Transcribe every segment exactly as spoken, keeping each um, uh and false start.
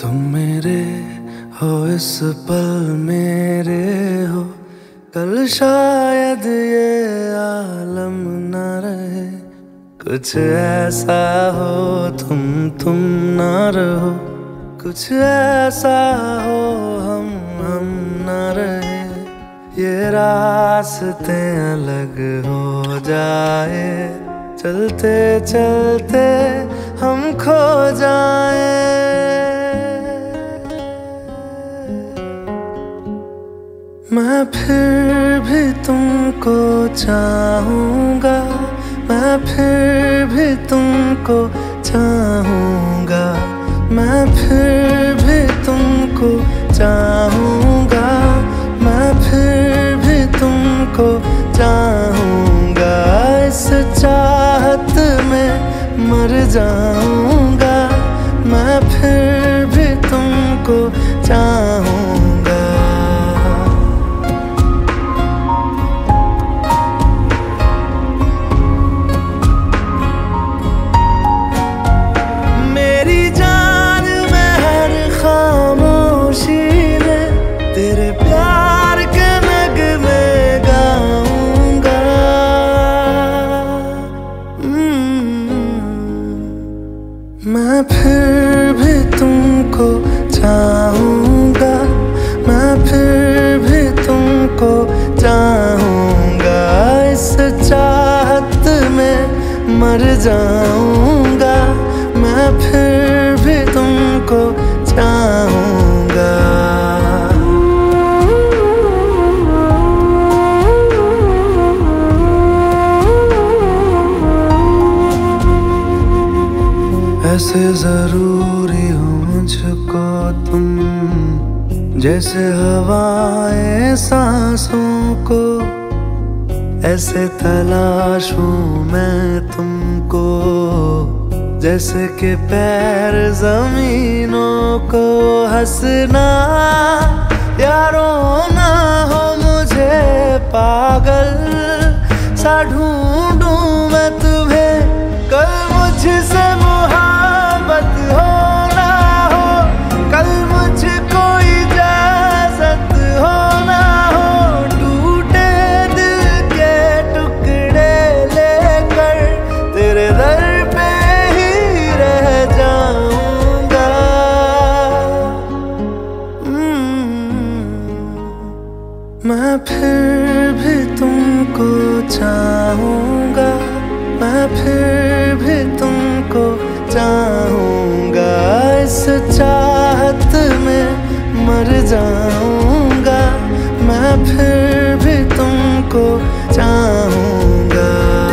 तुम मेरे हो इस पल मेरे हो, कल शायद ये आलम न रहे। कुछ ऐसा हो तुम तुम ना रहो, कुछ ऐसा हो हम हम न रहे। ये रास्ते अलग हो जाए, चलते चलते हम खो जाए। मैं फिर भी तुमको चाहूँगा, मैं फिर भी तुमको चाहूँगा, मैं फिर भी तुमको चाहूँगा, मैं फिर भी तुमको चाहूँगा। इस चाहत में मर जाऊँगा, मैं फिर भी तुमको चाहूँगा। मेरी जान मैं हर खामोशी में तेरे प्यार के नगमे गाऊंगा। मैं फिर भी तुमको चाहूँगा, मैं फिर भी तुमको चाहूँगा। इस चाहत में मर जाऊँगा, मैं फिर भी तुमको चाहूँगा। ऐसे जरूरी हो मुझको तुम, जैसे हवाएं सांसों को। ऐसे तलाशूं मैं तुमको, जैसे कि पैर जमीनों को। हंसना या रोना हो मुझे पागल सा ढूंढूं मैं तुम्हें। कल मुझसे मोहब्बत हो ना हो, कल मुझको इजाजत हो ना हो। टूटे दिल के टुकड़े लेकर तेरे दर पे ही रह जाऊंगा। मैं फिर भी तुमको चाहूँगा, मैं फिर भी तुमको चाहूँगा। इस चाहत में मर जाऊँगा, मैं फिर भी तुमको चाहूँगा।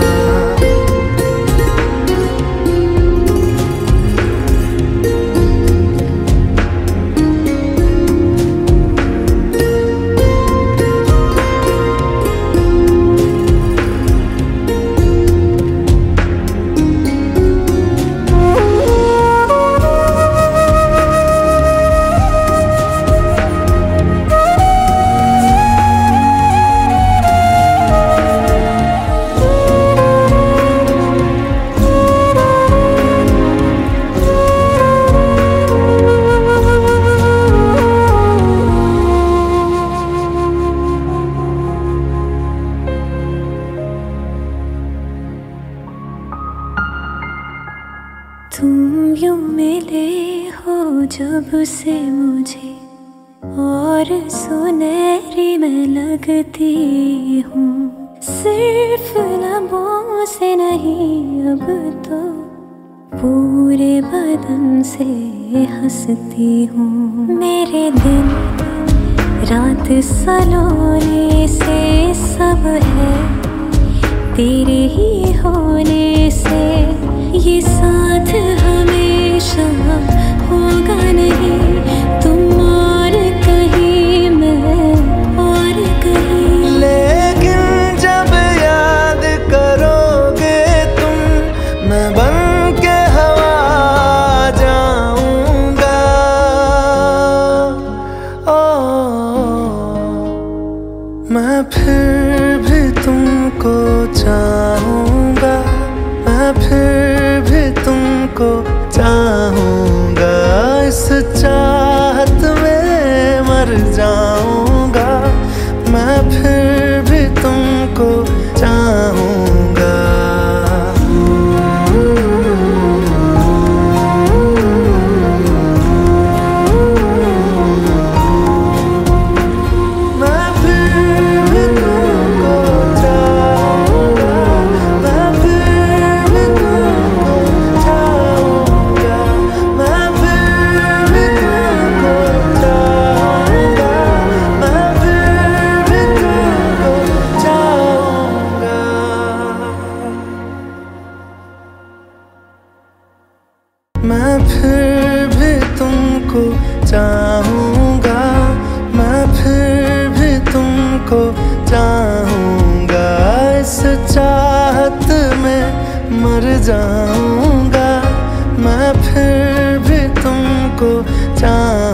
तुम यूं मिले हो जब से मुझे, और सुनहरी मैं लगती हूँ। सिर्फ लबों से नहीं अब तो पूरे बदन से हंसती हूँ। मेरे दिन रात सलोने से सब है तेरे ही होने से। ये साथ हमेशा होगा नहीं, तुम और कहीं मैं और कहीं। लेकिन जब याद करोगे तुम, मैं बन के हवा जाऊंगा। ओ मैं फिर भी तुमको चाहूँ मर जाऊंगा मैं फिर भी तुमको चाह